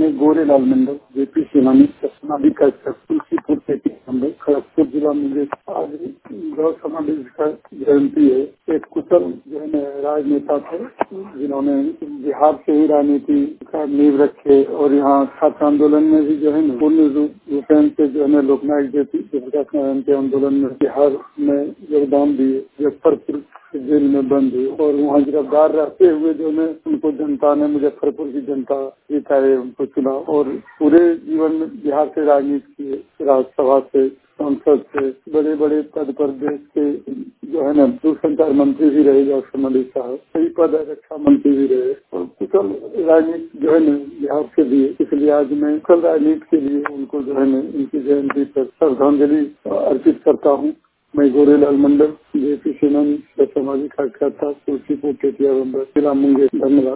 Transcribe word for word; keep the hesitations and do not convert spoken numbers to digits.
मैं गोरेलाल मंडल जेपी सेनानी समाधि का तुलसीपुर पेटी मंडल खड़गपुर जिला मुझे आज गौ समाधि का जयंती है। एक कुशल जो है राजनेता थे जिन्होंने बिहार से ही राजनीति का नींव रखे और यहाँ छात्र आंदोलन में भी जो है ना पूर्ण रूपेण से जो है लोकनायक जयप्रकाश नारायण के आंदोलन में बिहार में योगदान दिए। मुजफ्फरपुर जेल में बंद हुए और वहाँ गिरफ्तार रहते हुए जो है उनको जनता ने मुजफ्फरपुर की जनता जिताए उनको चुना और पूरे जीवन में बिहार से राजनीति किए। राज्यसभा से सांसद से बड़े बड़े पद पर देश के जो है ना दूरसंचार मंत्री भी रहे डॉक्टर मलिक साहब, कई पद रक्षा मंत्री भी रहे और कुशल राजनीति जो है ना बिहार के लिए। इसलिए आज मैं कुशल राजनीति के लिए उनको जो है ना उनकी जयंती पर श्रद्धांजलि अर्पित करता हूँ। मैं गोरेलाल मंडल जेपी सेनानी सामाजिक कार्यकर्ता तुलसीपुर पेटिया जिला मुंगेर। धन्यवाद।